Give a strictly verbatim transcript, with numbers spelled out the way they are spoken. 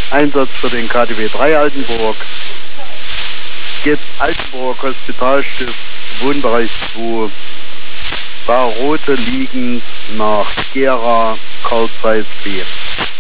Einsatz für den K D W drei Altenburg. Geht Altenburg Hospitalstift, Wohnbereich zwei. Bar Rote liegend nach Gera, Karl Zeiss B.